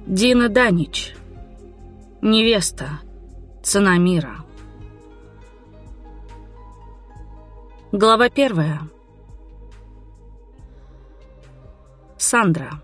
Дина Данич. Невеста. Цена мира. Глава 1. Сандра.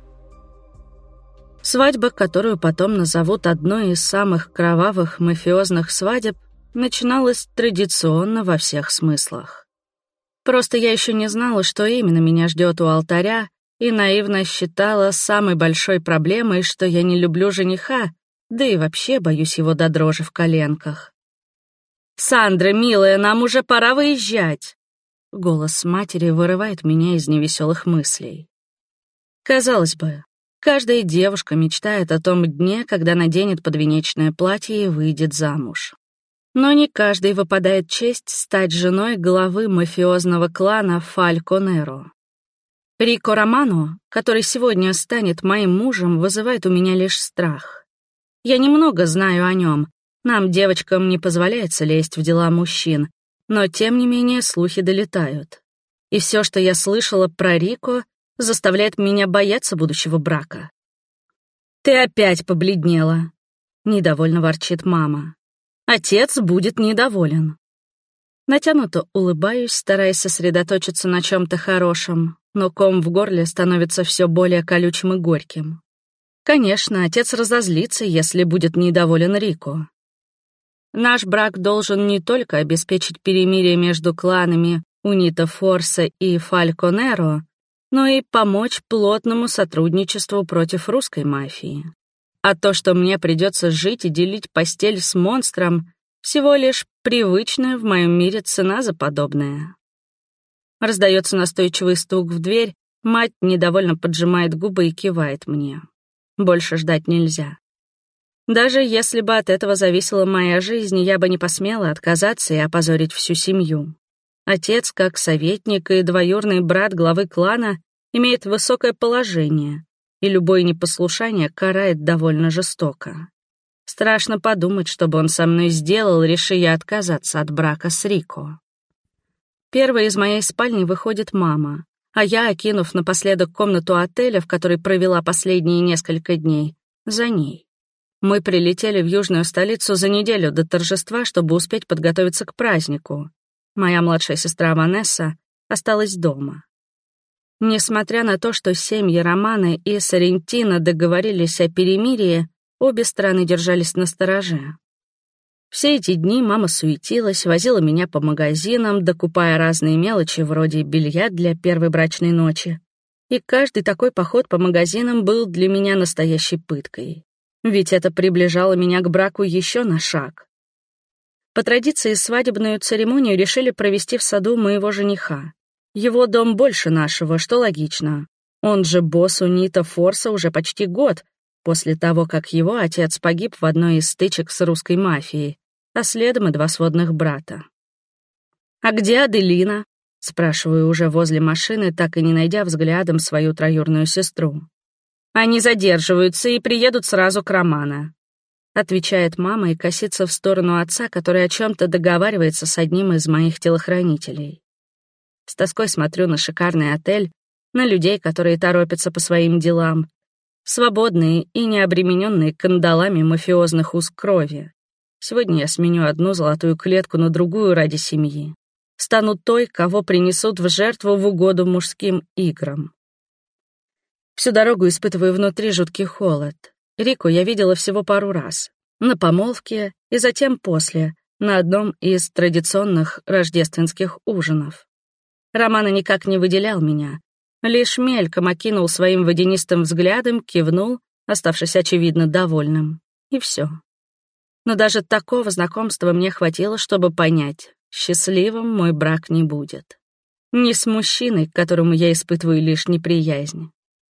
Свадьба, которую потом назовут одной из самых кровавых мафиозных свадеб, начиналась традиционно во всех смыслах. Просто я еще не знала, что именно меня ждет у алтаря, и наивно считала самой большой проблемой, что я не люблю жениха, да и вообще боюсь его до дрожи в коленках. «Сандра, милая, нам уже пора выезжать!» Голос матери вырывает меня из невеселых мыслей. Казалось бы, каждая девушка мечтает о том дне, когда наденет подвенечное платье и выйдет замуж. Но не каждой выпадает честь стать женой главы мафиозного клана Фалько Неро. Рико Романо, который сегодня станет моим мужем, вызывает у меня лишь страх. Я немного знаю о нем. Нам, девочкам, не позволяется лезть в дела мужчин, но, тем не менее, слухи долетают. И все, что я слышала про Рико, заставляет меня бояться будущего брака. «Ты опять побледнела», — недовольно ворчит мама. «Отец будет недоволен». Натянуто улыбаюсь, стараясь сосредоточиться на чем-то хорошем, но ком в горле становится все более колючим и горьким. Конечно, отец разозлится, если будет недоволен Рико. Наш брак должен не только обеспечить перемирие между кланами Унита Форса и Фалько Неро, но и помочь плотному сотрудничеству против русской мафии. А то, что мне придется жить и делить постель с монстром, всего лишь привычная в моем мире цена за подобное. Раздается настойчивый стук в дверь, мать недовольно поджимает губы и кивает мне. Больше ждать нельзя. Даже если бы от этого зависела моя жизнь, я бы не посмела отказаться и опозорить всю семью. Отец, как советник и двоюродный брат главы клана, имеет высокое положение, и любое непослушание карает довольно жестоко. Страшно подумать, что бы он со мной сделал, реши я отказаться от брака с Рико. Первой из моей спальни выходит мама, а я, окинув напоследок комнату отеля, в которой провела последние несколько дней, за ней. Мы прилетели в южную столицу за неделю до торжества, чтобы успеть подготовиться к празднику. Моя младшая сестра Ванесса осталась дома. Несмотря на то, что семьи Романо и Соррентино договорились о перемирии, обе стороны держались настороже. Все эти дни мама суетилась, возила меня по магазинам, докупая разные мелочи вроде белья для первой брачной ночи. И каждый такой поход по магазинам был для меня настоящей пыткой. Ведь это приближало меня к браку еще на шаг. По традиции, свадебную церемонию решили провести в саду моего жениха. Его дом больше нашего, что логично. Он же босс Унита Форса уже почти год, после того, как его отец погиб в одной из стычек с русской мафией, а следом и 2 сводных брата. «А где Аделина?» — спрашиваю уже возле машины, так и не найдя взглядом свою троюрную сестру. «Они задерживаются и приедут сразу к Романо», — отвечает мама и косится в сторону отца, который о чем-то договаривается с одним из моих телохранителей. С тоской смотрю на шикарный отель, на людей, которые торопятся по своим делам, свободные и не обремененные кандалами мафиозных уз крови. Сегодня я сменю одну золотую клетку на другую ради семьи. Стану той, кого принесут в жертву в угоду мужским играм. Всю дорогу испытываю внутри жуткий холод. Рико я видела всего пару раз. На помолвке и затем после, на одном из традиционных рождественских ужинов. Романо никак не выделял меня. Лишь мельком окинул своим водянистым взглядом, кивнул, оставшись очевидно довольным. И все. Но даже такого знакомства мне хватило, чтобы понять, счастливым мой брак не будет. Не с мужчиной, к которому я испытываю лишь неприязнь.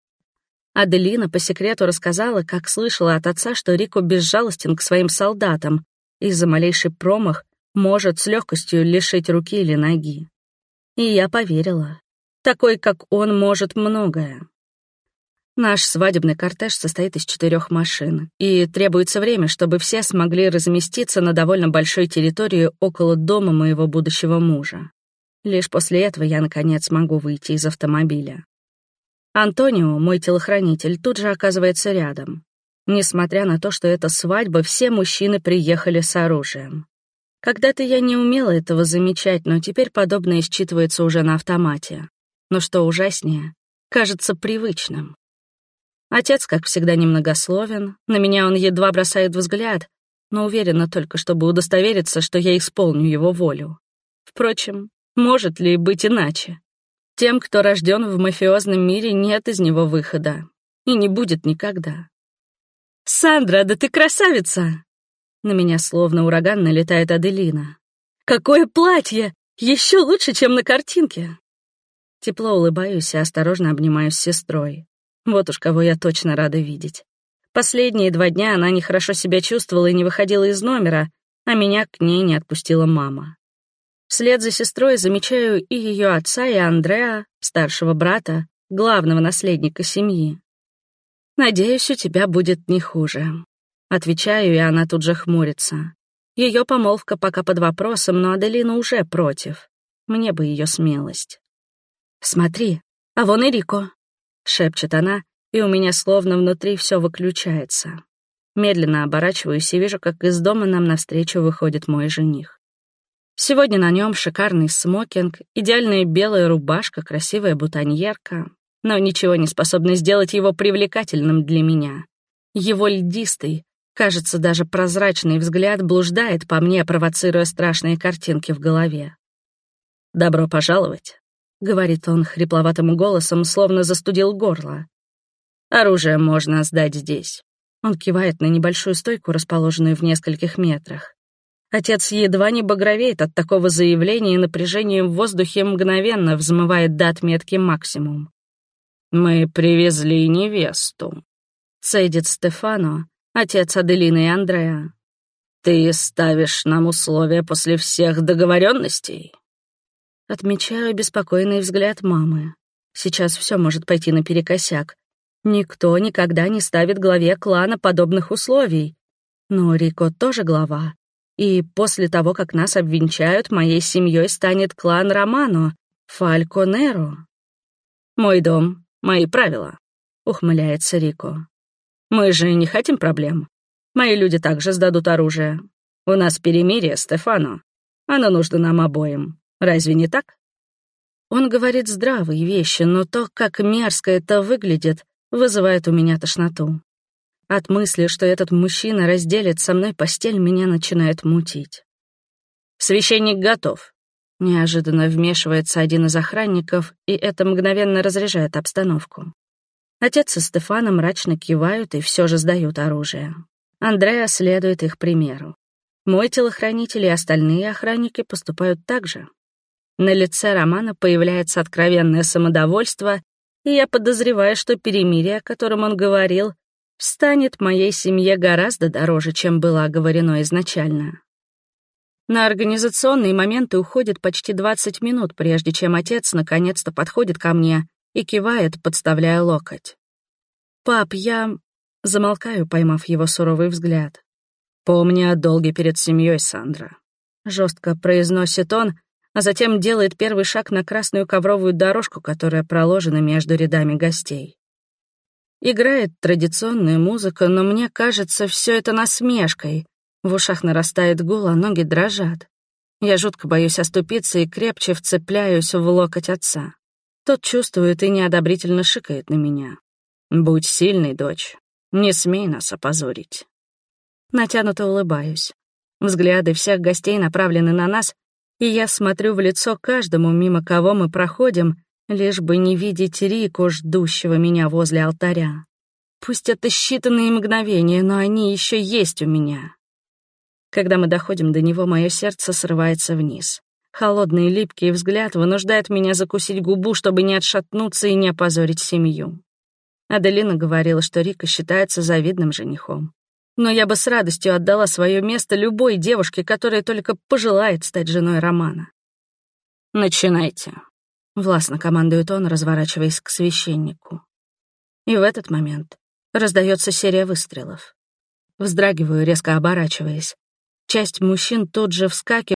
Аделина по секрету рассказала, как слышала от отца, что Рико безжалостен к своим солдатам и за малейший промах может с легкостью лишить руки или ноги. И я поверила. Такой, как он, может многое. Наш свадебный кортеж состоит из 4 машин, и требуется время, чтобы все смогли разместиться на довольно большой территории около дома моего будущего мужа. Лишь после этого я, наконец, могу выйти из автомобиля. Антонио, мой телохранитель, тут же оказывается рядом. Несмотря на то, что это свадьба, все мужчины приехали с оружием. Когда-то я не умела этого замечать, но теперь подобное считывается уже на автомате. Но что ужаснее, кажется привычным. Отец, как всегда, немногословен, на меня он едва бросает взгляд, но уверена только, чтобы удостовериться, что я исполню его волю. Впрочем, может ли быть иначе? Тем, кто рожден в мафиозном мире, нет из него выхода. И не будет никогда. «Сандра, да ты красавица!» На меня словно ураган налетает Аделина. «Какое платье! Еще лучше, чем на картинке!» Тепло улыбаюсь и осторожно обнимаюсь с сестрой. Вот уж кого я точно рада видеть. Последние 2 дня она нехорошо себя чувствовала и не выходила из номера, а меня к ней не отпустила мама. Вслед за сестрой замечаю и ее отца, и Андреа, старшего брата, главного наследника семьи. «Надеюсь, у тебя будет не хуже». Отвечаю, и она тут же хмурится. Ее помолвка пока под вопросом, но Аделина уже против. Мне бы ее смелость. «Смотри, а вон и Рико», — шепчет она, и у меня словно внутри все выключается. Медленно оборачиваюсь и вижу, как из дома нам навстречу выходит мой жених. Сегодня на нем шикарный смокинг, идеальная белая рубашка, красивая бутоньерка, но ничего не способно сделать его привлекательным для меня. Его льдистый, кажется, даже прозрачный взгляд блуждает по мне, провоцируя страшные картинки в голове. «Добро пожаловать», — говорит он хрипловатым голосом, словно застудил горло. «Оружие можно сдать здесь». Он кивает на небольшую стойку, расположенную в нескольких метрах. Отец едва не багровеет от такого заявления, и напряжение в воздухе мгновенно взмывает до отметки максимум. «Мы привезли невесту», — цедит Стефано, отец Аделины и Андреа. «Ты ставишь нам условия после всех договоренностей?» Отмечаю беспокойный взгляд мамы. Сейчас все может пойти наперекосяк. Никто никогда не ставит главе клана подобных условий. Но Рико тоже глава. И после того, как нас обвенчают, моей семьей станет клан Романо, Фальконеро. «Мой дом, мои правила», — ухмыляется Рико. «Мы же не хотим проблем. Мои люди также сдадут оружие. У нас перемирие, Стефано. Оно нужно нам обоим. Разве не так?» Он говорит здравые вещи, но то, как мерзко это выглядит, вызывает у меня тошноту. От мысли, что этот мужчина разделит со мной постель, меня начинает мутить. «Священник готов», — неожиданно вмешивается один из охранников, и это мгновенно разряжает обстановку. Отец и Стефано мрачно кивают и все же сдают оружие. Андреа следует их примеру. Мой телохранитель и остальные охранники поступают так же. На лице Романа появляется откровенное самодовольство, и я подозреваю, что перемирие, о котором он говорил, станет моей семье гораздо дороже, чем было оговорено изначально. На организационные моменты уходит почти 20 минут, прежде чем отец наконец-то подходит ко мне и кивает, подставляя локоть. «Пап, я...» Замолкаю, поймав его суровый взгляд. «Помни о долге перед семьей, Сандра», — жестко произносит он, а затем делает первый шаг на красную ковровую дорожку, которая проложена между рядами гостей. Играет традиционная музыка, но мне кажется, все это насмешкой. В ушах нарастает гул, а ноги дрожат. Я жутко боюсь оступиться и крепче вцепляюсь в локоть отца. Тот чувствует и неодобрительно шикает на меня. «Будь сильной, дочь. Не смей нас опозорить». Натянуто улыбаюсь. Взгляды всех гостей направлены на нас, и я смотрю в лицо каждому, мимо кого мы проходим, лишь бы не видеть Рико, ждущего меня возле алтаря. Пусть это считанные мгновения, но они еще есть у меня. Когда мы доходим до него, мое сердце срывается вниз. Холодный и липкий взгляд вынуждает меня закусить губу, чтобы не отшатнуться и не опозорить семью. Аделина говорила, что Рико считается завидным женихом. Но я бы с радостью отдала свое место любой девушке, которая только пожелает стать женой Романа. «Начинайте», — властно командует он, разворачиваясь к священнику. И в этот момент раздается серия выстрелов. Вздрагиваю, резко оборачиваясь. Часть мужчин тут же вскакивает,